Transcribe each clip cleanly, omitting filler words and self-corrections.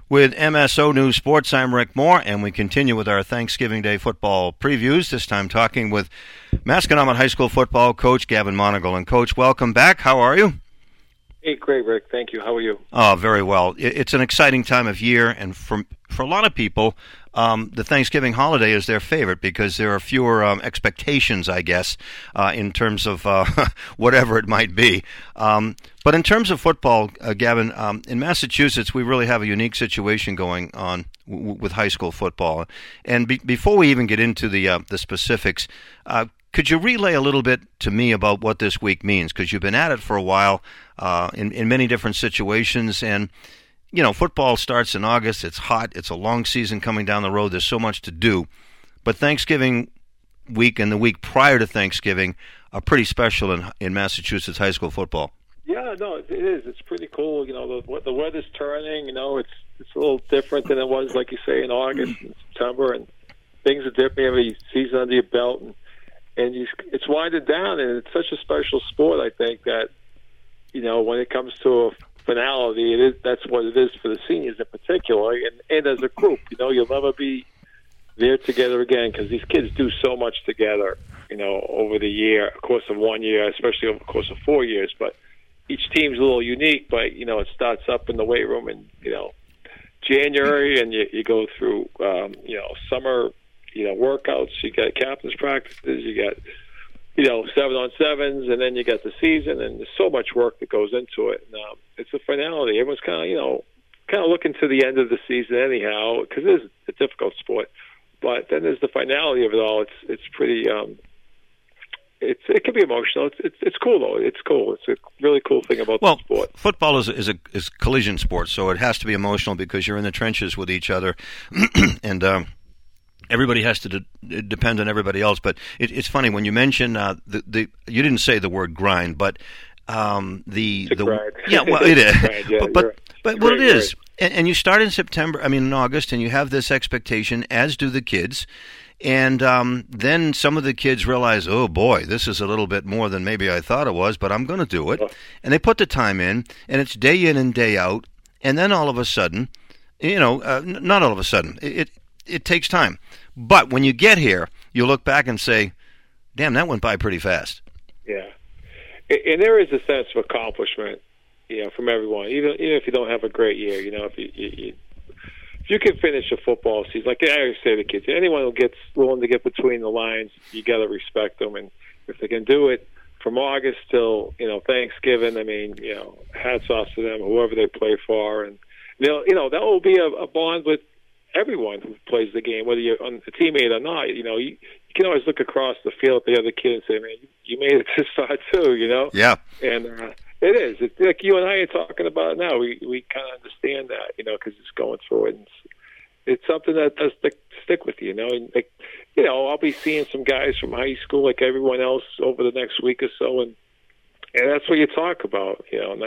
With MSO News Sports, I'm Rick Moore, and we continue with our Thanksgiving Day football previews, this time talking with Masconomet High School football coach Gavin Monagle. And, Coach, welcome back. How are you? Hey, great, Rick. Thank you. How are you? Oh, very well. It's an exciting time of year, and for a lot of people, the Thanksgiving holiday is their favorite because there are fewer expectations, I guess, in terms of whatever it might be. But in terms of football, Gavin, in Massachusetts, we really have a unique situation going on with high school football. And before we even get into the specifics, could you relay a little bit to me about what this week means? Because you've been at it for a while in many different situations. And, you know, football starts in August. It's hot. It's a long season coming down the road. There's so much to do. But Thanksgiving week and the week prior to Thanksgiving are pretty special in Massachusetts high school football. Yeah, no, it is. It's pretty cool. You know, the weather's turning. You know, it's a little different than it was, like you say, in August and September. And things are different. You have a season under your belt. And it's winded down, and it's such a special sport, I think, that, you know, when it comes to a finality, that's what it is for the seniors in particular, and as a group. You know, you'll never be there together again because these kids do so much together, you know, over the course of 1 year, especially over the course of 4 years. But each team's a little unique, but, you know, it starts up in the weight room in, you know, January, and you go through, you know, summer, you know, workouts, you got captain's practices, you got, you know, 7-on-7s, and then you got the season, and there's so much work that goes into it. And, it's a finality. Everyone's kind of, you know, looking to the end of the season anyhow, because it is a difficult sport. But then there's the finality of it all. It's pretty, it can be emotional. It's cool though. It's cool. It's a really cool thing about the sport. Football is a collision sport, so it has to be emotional because you're in the trenches with each other, and everybody has to depend on everybody else. But it's funny when you mention you didn't say the word grind, but grind. Yeah, well, it is. Grind, yeah, but what it is, and you start in in August, and you have this expectation, as do the kids. And then some of the kids realize, oh, boy, this is a little bit more than maybe I thought it was, but I'm going to do it. And they put the time in, and it's day in and day out. And then all of a sudden, you know, not all of a sudden, it takes time. But when you get here, you look back and say, damn, that went by pretty fast. Yeah. And there is a sense of accomplishment, you know, from everyone, even if you don't have a great year. You know, if you can finish a football season, like I always say to kids, anyone who gets willing to get between the lines, you got to respect them. And if they can do it from August till, you know, Thanksgiving, I mean, you know, hats off to them, whoever they play for. And, you know, that will be a bond with everyone who plays the game, whether you're a teammate or not. You know, you can always look across the field at the other kid and say, man, you made it this far too, you know? Yeah. And it is. It's like you and I are talking about it now. We kind of understand that, you know, because it's going through it. And it's something that does stick with you, you know? And, like, you know, I'll be seeing some guys from high school like everyone else over the next week or so, and that's what you talk about, you know,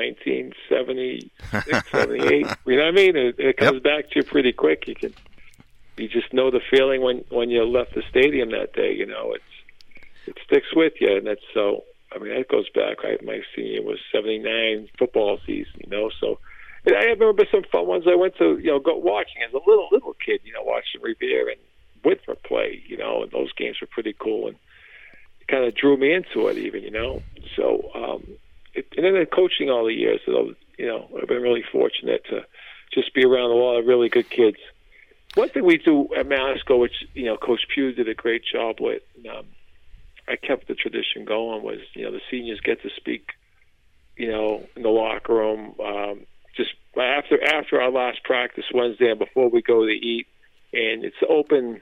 1976, 78. You know what I mean? It comes back to you pretty quick. You just know the feeling when you left the stadium that day. You know, it sticks with you, and that's so. I mean, that goes back. Right, my senior was '79 football season. You know, so and I remember some fun ones I went to. You know, go watching as a little kid. You know, watching Revere and Whitford play. You know, and those games were pretty cool and kind of drew me into it even, you know. So, and then coaching all the years, so, you know, I've been really fortunate to just be around a lot of really good kids. One thing we do at Masco, which, you know, Coach Pugh did a great job with, I kept the tradition going, was, you know, the seniors get to speak, you know, in the locker room, just after our last practice Wednesday and before we go to eat, and it's open,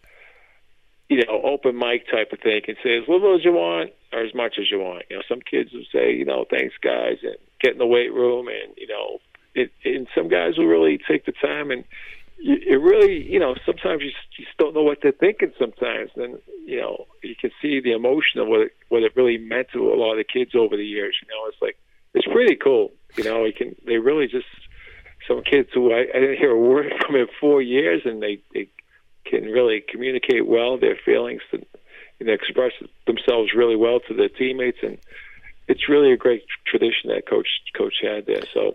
you know, open mic type of thing. You can say as little as you want or as much as you want. You know, some kids will say, you know, thanks guys, and get in the weight room, and, you know, and some guys will really take the time, and it really, you know, sometimes you just don't know what they're thinking sometimes. And, you know, you can see the emotion of what it really meant to a lot of the kids over the years. You know, it's like, it's pretty cool. You know, they really just, some kids who I didn't hear a word from in 4 years, and they can really communicate well their feelings and, you know, express themselves really well to their teammates, and it's really a great tradition that coach had there. So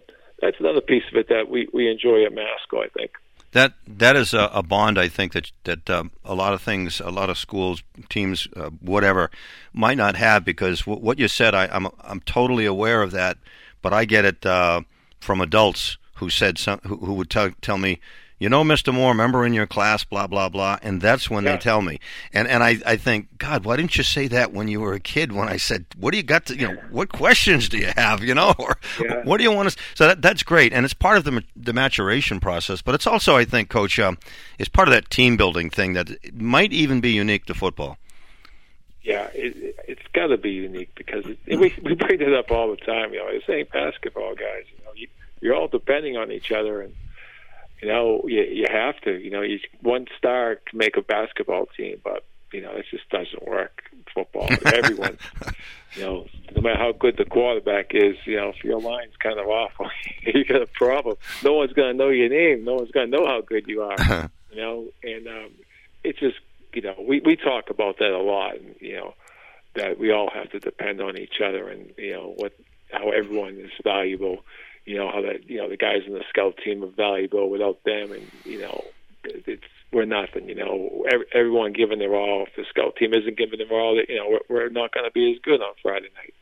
that's another piece of it that we enjoy at Masco, I think. That is a bond, I think, that a lot of things, a lot of schools, teams, whatever, might not have, because what you said, I'm totally aware of that, but I get it from adults who said who would tell me, you know, Mr. Moore, remember in your class, blah, blah, blah, and that's when they tell me. And I think, God, why didn't you say that when you were a kid, when I said, what do you got to, what questions do you have, or what do you want to, so that's great, and it's part of the maturation process, but it's also, I think, Coach, it's part of that team building thing that might even be unique to football. Yeah, it's got to be unique, because we bring it up all the time, this ain't basketball, guys, you're all depending on each other, and you have to. One star can make a basketball team, but it just doesn't work in football. Everyone, no matter how good the quarterback is, if your line's kind of awful, you got a problem. No one's going to know your name. No one's going to know how good you are. And it's just we talk about that a lot. And, that we all have to depend on each other, and how everyone is valuable. How that the guys in the scout team are valuable. Without them, and we're nothing. Everyone giving their all. If the scout team isn't giving their all, we're not going to be as good on Friday night.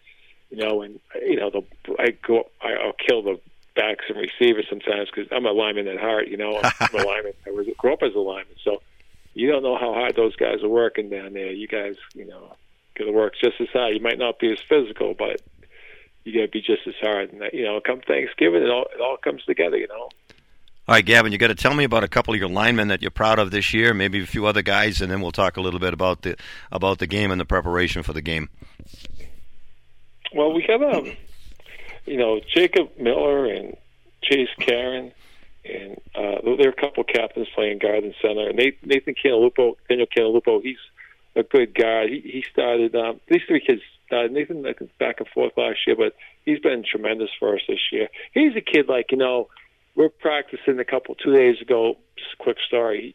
I'll kill the backs and receivers sometimes, because I'm a lineman at heart. I'm a lineman. I grew up as a lineman, so you don't know how hard those guys are working down there. You guys, got to work just as hard. You might not be as physical, but you got to be just as hard. And come Thanksgiving, it all comes together. All right, Gavin, you got to tell me about a couple of your linemen that you're proud of this year, maybe a few other guys, and then we'll talk a little bit about the game and the preparation for the game. Well, we have Jacob Miller and Chase Karen, and there are a couple captains playing guard and center. Nathan Daniel Cantalupo, he's a good guard. He started these three kids. Nathan back and forth last year, but he's been tremendous for us this year. He's a kid we're practicing 2 days ago. Just a quick story,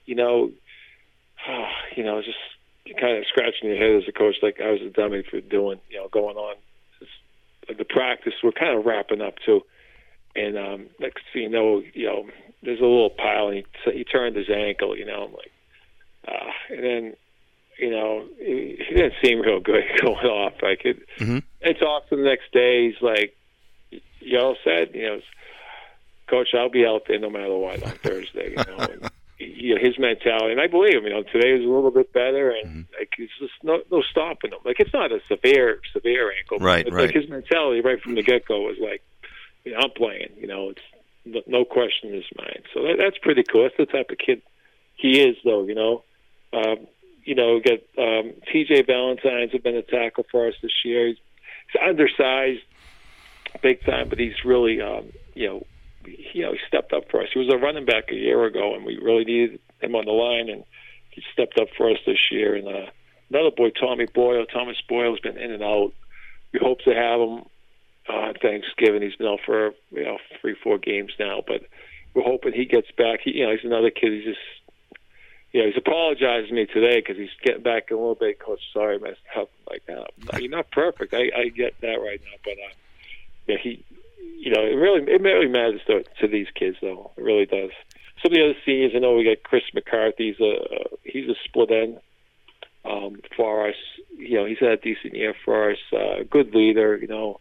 just kind of scratching your head as a coach, like I was a dummy for doing, going on. The practice, we're kind of wrapping up too, and next thing you know, there's a little pile, and he turned his ankle, I'm like, and then. He didn't seem real good going off. It's off the next day. He's like, you all said, Coach, I'll be out there no matter what on Thursday. And, his mentality, and I believe him. Today was a little bit better, and it's just no stopping him. It's not a severe ankle, right? Right. His mentality right from the get go was like, I'm playing. It's no question in his mind. So that's pretty cool. That's the type of kid he is, though. We got T.J. Valentine's have been a tackle for us this year. He's undersized, big time, but he's really, he stepped up for us. He was a running back a year ago, and we really needed him on the line, and he stepped up for us this year. And another boy, Thomas Boyle, has been in and out. We hope to have him on Thanksgiving. He's been out for 3-4 games now, but we're hoping he gets back. He's another kid. He's just. He's apologizing to me today because he's getting back a little bit. Coach, sorry, I messed up like that. You're not perfect. I get that right now, but it really matters to these kids, though. It really does. Some of the other seniors, I know we got Chris McCarthy. He's a split end for us. He's had a decent year for us. Good leader.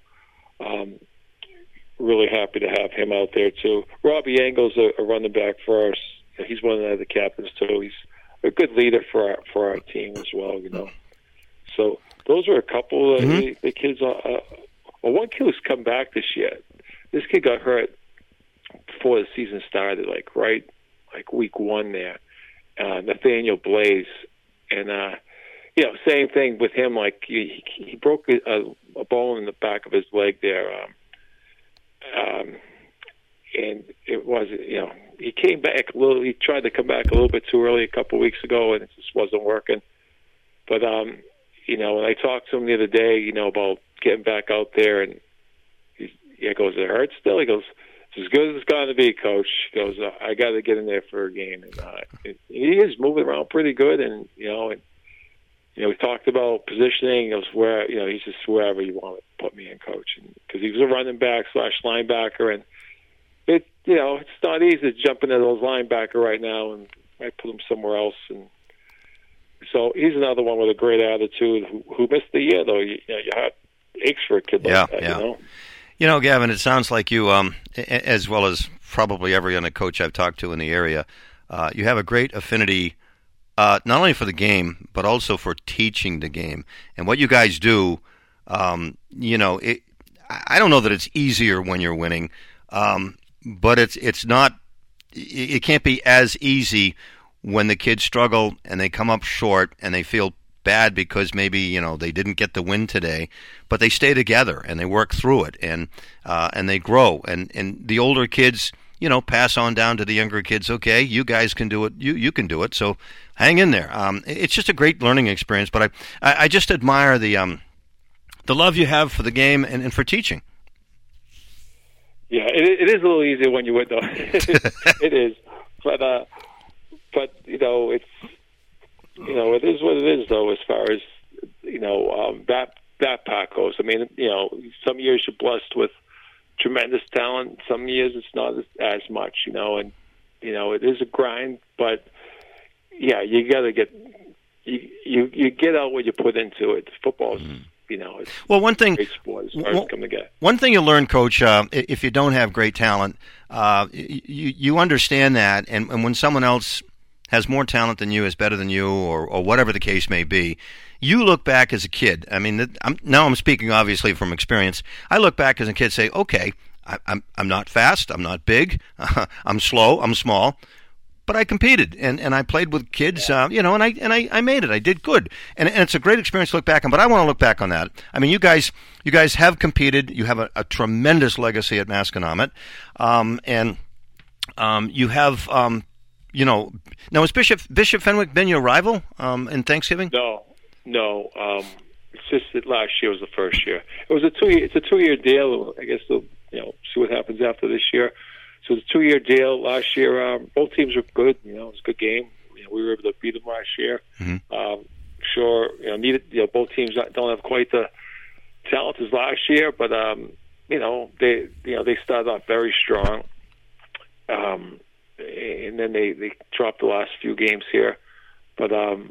Really happy to have him out there too. Robbie Engel's a running back for us. He's one of the captains too. He's a good leader for our team as well. So those are a couple of the kids. One kid who's come back this year. This kid got hurt before the season started, week 1 there. Nathaniel Blaze, and same thing with him. He broke a bone in the back of his leg there. And it was, he came back a little. He tried to come back a little bit too early a couple of weeks ago, and it just wasn't working. But when I talked to him the other day, about getting back out there, and he goes, "It hurts still." He goes, "It's as good as it's going to be, Coach." He goes, "I got to get in there for a game," and he is moving around pretty good, and we talked about positioning. He goes, he's just wherever you want to put me in, Coach, because he was a running back / linebacker, and it's not easy to jump into those linebacker right now, and I put him somewhere else. And so he's another one with a great attitude who missed the year, though. Your heart aches for a kid like that, Gavin, it sounds like you, as well as probably every other coach I've talked to in the area, you have a great affinity not only for the game, but also for teaching the game. And what you guys do, I don't know that it's easier when you're winning, but it's not. It can't be as easy when the kids struggle and they come up short and they feel bad because maybe they didn't get the win today, but they stay together and they work through it and they grow and the older kids pass on down to the younger kids. Okay, you guys can do it. You can do it. So hang in there. It's just a great learning experience. But I just admire the love you have for the game and for teaching. Yeah, it is a little easier when you win, though. It is, but it's it is what it is, though. As far as that part goes, I mean, some years you're blessed with tremendous talent. Some years it's not as much, and it is a grind. But yeah, you got to get you get out what you put into it. Football's it's one thing. Great sport as far as come to get. One thing you learn, Coach, if you don't have great talent, you understand that, and when someone else has more talent than you, is better than you, or whatever the case may be, you look back as a kid. I mean, I'm speaking obviously from experience. I look back as a kid, and say, okay, I'm not fast, I'm not big, I'm slow, I'm small, but I competed and I played with kids, and I made it. I did good, and it's a great experience to look back on. But I want to look back on that. I mean, you guys have competed. You have a tremendous legacy at Masconomet, and you have. Now has Bishop Fenwick been your rival in Thanksgiving? No. It's just that last year was the first year. It was a 2-year. It's a 2-year deal. I guess they'll see what happens after this year. So it's a 2-year deal. Last year, both teams were good. It was a good game. We were able to beat them last year. Mm-hmm. Both teams don't have quite the talent as last year, but they started off very strong. And then they dropped the last few games here, but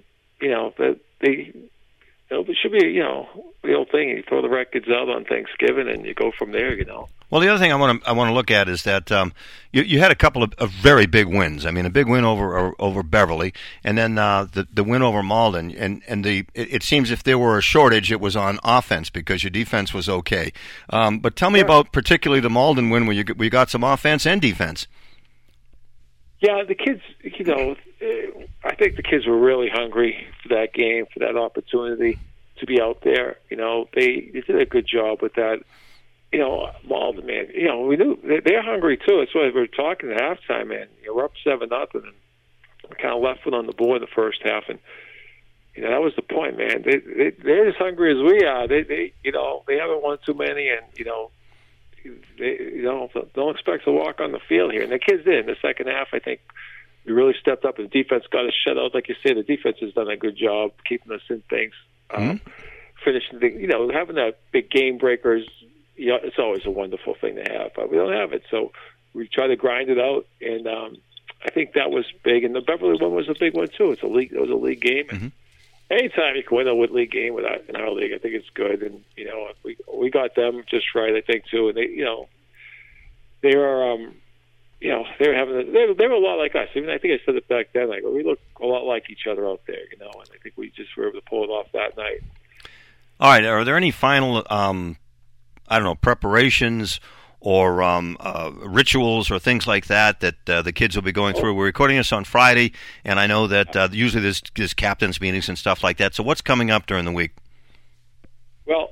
it should be the old thing. You throw the records out on Thanksgiving and you go from there. Well, the other thing I want to look at is that you had a couple of very big wins. I mean, a big win over Beverly, and then the win over Malden. And it seems if there were a shortage, it was on offense because your defense was okay. But tell me about particularly the Malden win where you got some offense and defense. Yeah, the kids, I think the kids were really hungry for that game, for that opportunity to be out there. They did a good job with that. Malden, man, we knew they're hungry too. That's why we were talking at halftime, man. We're up 7-0, and we kind of left it on the board in the first half, and that was the point, man. They're as hungry as we are. They haven't won too many, and they don't expect to walk on the field here. And the kids did. In the second half, I think we really stepped up, and the defense got us shut out. Like you say, the defense has done a good job keeping us in things. Finishing having that big game breakers, it's always a wonderful thing to have, but we don't have it. So we try to grind it out, and I think that was big. And the Beverly one was a big one too. It was a league game. Mm-hmm. Anytime you can win a league game in our league, I think it's good. And we got them just right, I think too. And they were they were a lot like us. Even I think I said it back then. Like we look a lot like each other out there, and I think we just were able to pull it off that night. All right. Are there any final preparations or rituals or things like that the kids will be going through? We're recording this on Friday, and I know that usually there's captains' meetings and stuff like that. So what's coming up during the week? Well,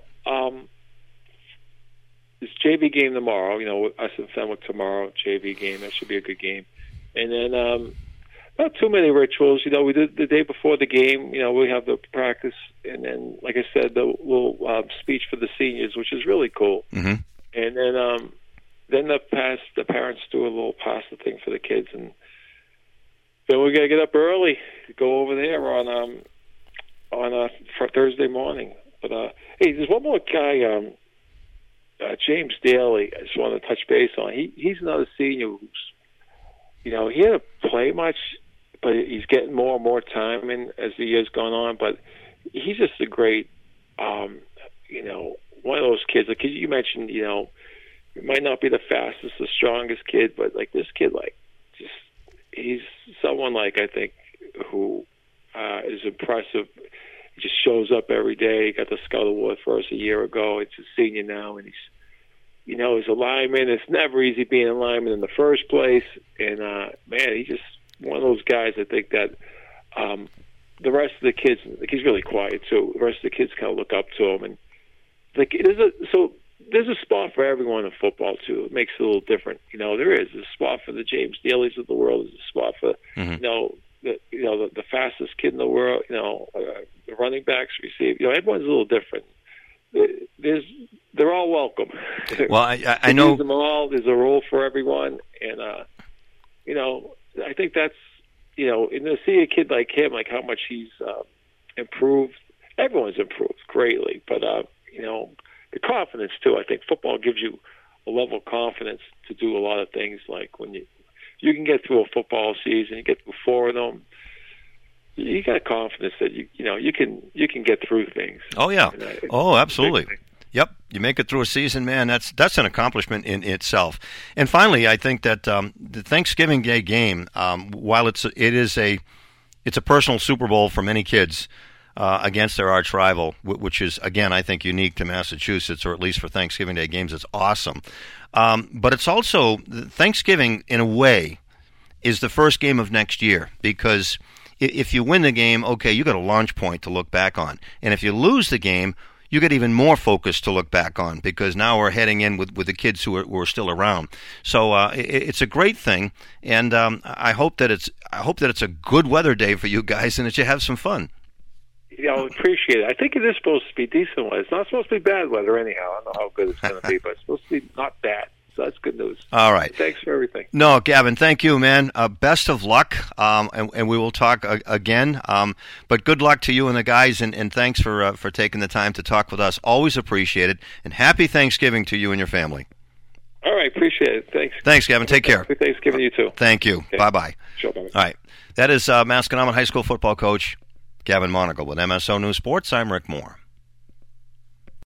this JV game tomorrow, us and Fenwick tomorrow, JV game. That should be a good game. And then not too many rituals. We did the day before the game. We have the practice, and then, like I said, the little speech for the seniors, which is really cool. Mm-hmm. And then the parents do a little pasta thing for the kids, and then we got to get up early to go over there on for Thursday morning. But hey, there's one more guy. James Daly, I just want to touch base on. He's another senior who's, he hadn't play much, but he's getting more and more time in as the years gone on. But he's just a great, one of those kids. Like you mentioned, he might not be the fastest, the strongest kid, but like this kid, he's someone I think who is impressive. He just shows up every day. He got the Scout Award for us a year ago. It's a senior now, and he's a lineman. It's never easy being a lineman in the first place. And he's just one of those guys. I think that the rest of the kids, he's really quiet too. The rest of the kids kind of look up to him, and there's a spot for everyone in football too. It makes it a little different. There is a spot for the James Dalys of the world. There's a spot for the fastest kid in the world. The running backs receive. Everyone's a little different. They're all welcome. Well, I know them all. There's a role for everyone, and I think that's and to see a kid like him, like how much he's improved. Everyone's improved greatly, but the confidence too. I think football gives you a level of confidence to do a lot of things. Like when you can get through a football season, you get through 4 of them. You got confidence that you can get through things. Oh yeah. Oh, absolutely. Yep. You make it through a season, man. That's an accomplishment in itself. And finally, I think that the Thanksgiving Day game, while it's a personal Super Bowl for many kids against their arch rival, which is again I think unique to Massachusetts, or at least for Thanksgiving Day games, it's awesome. But it's also Thanksgiving in a way is the first game of next year, because if you win the game, okay, you got a launch point to look back on, and if you lose the game, you get even more focus to look back on, because now we're heading in with the kids who are still around. So it's a great thing, and I hope that it's a good weather day for you guys, and that you have some fun. Appreciate it. I think it is supposed to be decent weather. It's not supposed to be bad weather anyhow. I don't know how good it's going to be, but it's supposed to be not bad. So that's good news. All right. Thanks for everything. No, Gavin, thank you, man. Best of luck, and we will talk again. But good luck to you and the guys, and thanks for taking the time to talk with us. Always appreciate it, and happy Thanksgiving to you and your family. All right, appreciate it. Thanks. Thanks, Gavin. Take care. Happy Thanksgiving to you too. Thank you. Okay. Bye-bye. Sure, bye. All right. That is Masconomet High School football coach Gavin Monagle with MSO News Sports. I'm Rick Moore.